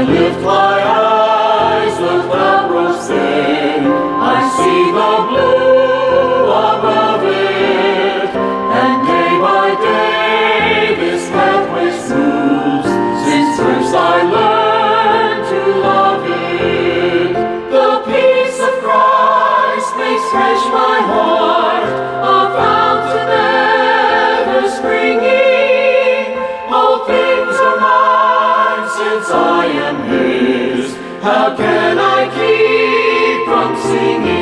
lift my eyes, look upwards then, I see the blue above it, and day by day this pathway moves, since first I learned to love it. The peace of Christ makes fresh my heart, a fountain ever springing. All things are mine since I am His. How can I keep from singing?